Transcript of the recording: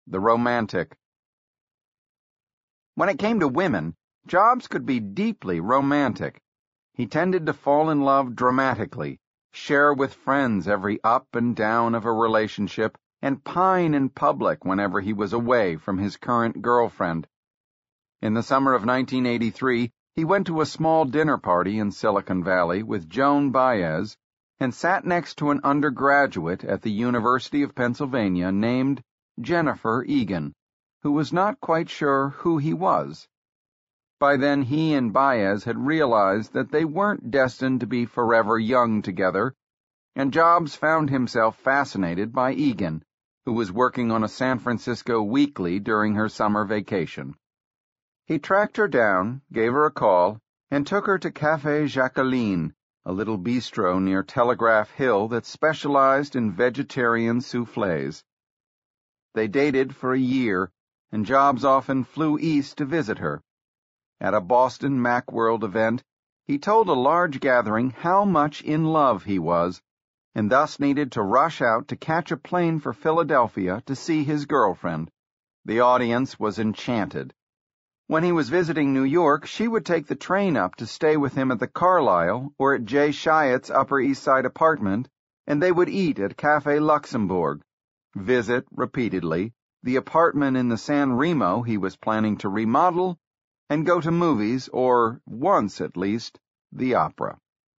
the romantic. When it came to women, Jobs could be deeply romantic. He tended to fall in love dramatically, share with friends every up and down of a relationship, and pine in public whenever he was away from his current girlfriend. In the summer of 1983, he went to a small dinner party in Silicon Valley with Joan Baez and sat next to an undergraduate at the University of Pennsylvania named Jennifer Egan, who was not quite sure who he was. By then he and Baez had realized that they weren't destined to be forever young together, and Jobs found himself fascinated by Egan, who was working on a San Francisco weekly during her summer vacation. He tracked her down, gave her a call, and took her to Café Jacqueline, a little bistro near Telegraph Hill that specialized in vegetarian soufflés. They dated for a year, and Jobs often flew east to visit her. At a Boston Macworld event, he told a large gathering how much in love he was, and thus needed to rush out to catch a plane for Philadelphia to see his girlfriend. The audience was enchanted. When he was visiting New York, she would take the train up to stay with him at the Carlyle or at Jay Chiat's Upper East Side apartment, and they would eat at Café Luxembourg, visit repeatedly the apartment in the San Remo he was planning to remodel, and go to movies or, once at least, the opera.